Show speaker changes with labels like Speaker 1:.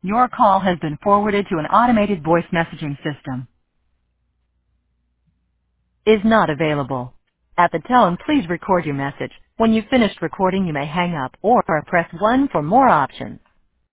Speaker 1: Your call has been forwarded to an automated voice messaging system. Is not available. At the tone, please record your message. When you've finished recording, you may hang up or press 1 for more options.